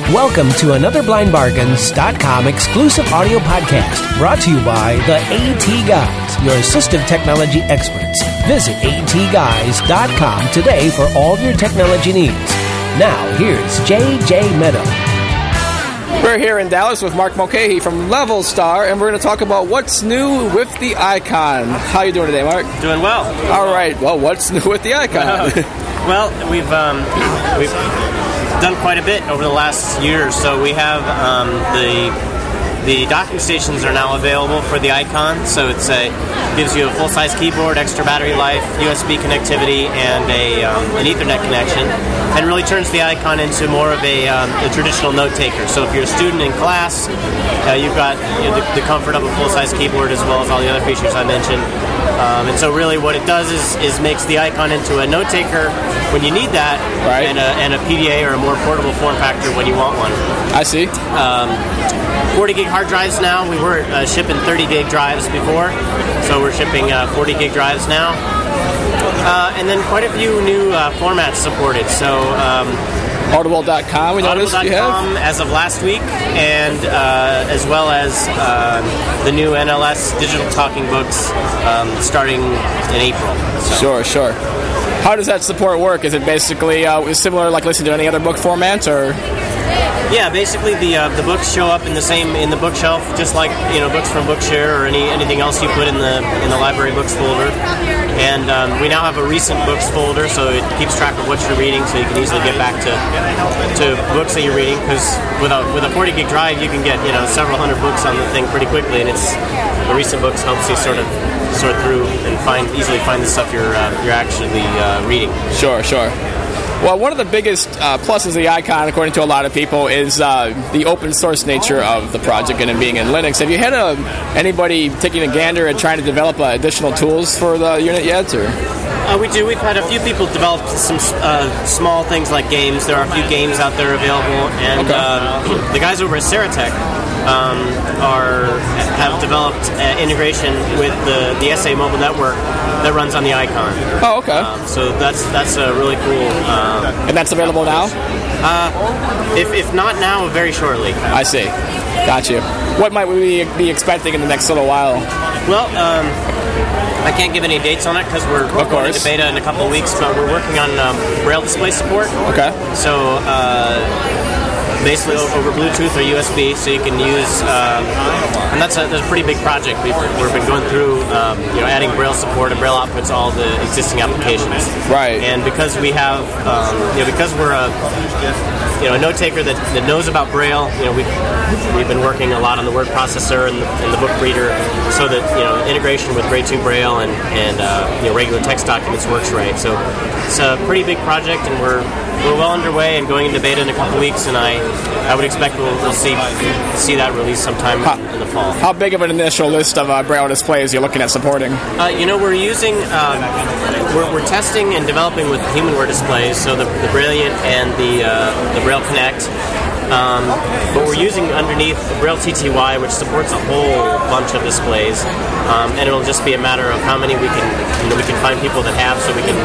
Welcome to another BlindBargains.com exclusive audio podcast brought to you by the AT Guys, your assistive technology experts. Visit atguys.com today for all your technology needs. Now, here's JJ Meadow. We're here in Dallas with Mark Mulcahy from Level Star, and we're going to talk about what's new with the Icon. How you doing today, Mark? Doing well. All right. Well, what's new with the Icon? Well, we've done quite a bit over the last year or so. We have the docking stations are now available for the Icon, so it gives you a full-size keyboard, extra battery life, USB connectivity, and an Ethernet connection, and really turns the Icon into more of a traditional note taker. So if you're a student in class, you've got the comfort of a full-size keyboard as well as all the other features I mentioned. And so really what it does is makes the Icon into a note taker when you need that, right, and a PDA or a more portable form factor when you want one. I see. 40 gig hard drives now. We were shipping 30 gig drives before, so we're shipping 40 gig drives now. And then quite a few new formats supported. So Audible.com, we noticed you have? Audible.com as of last week, and as well as the new NLS digital talking books starting in April. So. Sure. How does that support work? Is it basically similar, like listening to any other book format, or? Yeah, basically the books show up in the bookshelf, just like books from Bookshare or anything else you put in the library books folder. And we now have a recent books folder, so it keeps track of what you're reading, so you can easily get back to books that you're reading. Because with a 40 gig drive, you can get several hundred books on the thing pretty quickly, and the recent books helps you sort through and easily find the stuff you're actually reading. Sure. Well, one of the biggest pluses of the Icon, according to a lot of people, is the open source nature of the project and it being in Linux. Have you had anybody taking a gander at trying to develop additional tools for the unit yet? Or? We do. We've had a few people develop some small things like games. There are a few games out there available, and the guys over at Ceratech have developed integration with the SA mobile network that runs on the Icon. Oh, okay. So that's a really cool. And that's available now? If not now, very shortly. I see. Got you. What might we be expecting in the next little while? Well, I can't give any dates on it because we're going into beta in a couple of weeks, but we're working on Braille display support. Okay. So basically over Bluetooth or USB, so you can use, and that's a pretty big project. We've been going through, adding Braille support and Braille outputs to all the existing applications. Right. And because we have, because we're a note taker that knows about Braille, we've been working a lot on the word processor and the book reader, so that integration with Grade 2 Braille and regular text documents works right. So it's a pretty big project, and we're well underway and going into beta in a couple weeks, and I would expect we'll see that release sometime in the fall. How big of an initial list of Braille displays you're looking at supporting? We're using we're testing and developing with HumanWare displays, so the Brailliant and the Braille Connect. But we're using underneath Braille TTY, which supports a whole bunch of displays, and it'll just be a matter of how many we can find people that have, so we can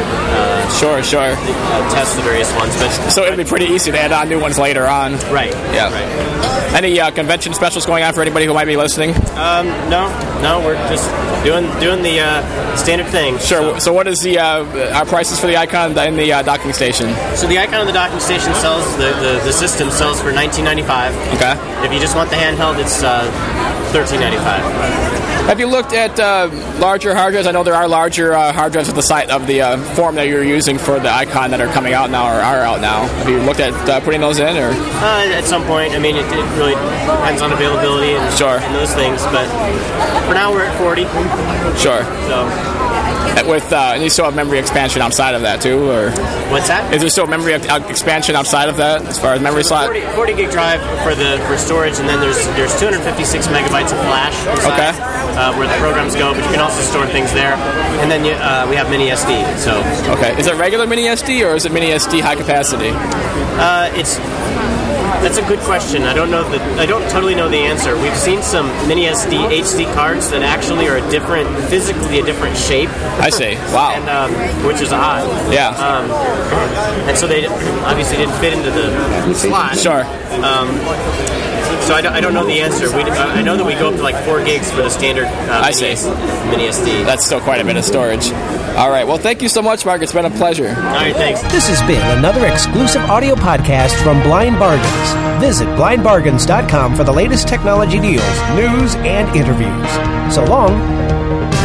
test the various ones. So it'll be pretty easy to add on new ones later on. Right. Yeah. Right. Any convention specials going on for anybody who might be listening? No, we're just doing the standard thing. Sure. So what is our prices for the Icon and the docking station? So the Icon and the docking station sells the system sells for $19.95. Okay. If you just want the handheld, it's $13.95. Have you looked at larger hard drives? I know there are larger hard drives at the site of the form that you're using for the Icon that are coming out now or are out now. Have you looked at putting those in? Or at some point. I mean, it really depends on availability and those things. But for now, we're at 40. Sure. So. And you still have memory expansion outside of that too, or what's that? Is there still memory expansion outside of that as far as memory slot? 40 gig drive for storage, and then there's 256 megabytes of flash inside, where the programs go, but you can also store things there. And then we have mini SD. So is it regular mini SD or is it mini SD high capacity? That's a good question. I don't totally know the answer. We've seen some mini SD HD cards that actually are physically a different shape. I see. Wow. And which is odd. Yeah. And so they obviously didn't fit into the slot. Sure. So I don't know the answer. I know that we go up to like 4 gigs for the standard mini SD. That's still quite a bit of storage. All right. Well, thank you so much, Mark. It's been a pleasure. All right. Thanks. This has been another exclusive audio podcast from Blind Bargains. Visit blindbargains.com for the latest technology deals, news, and interviews. So long.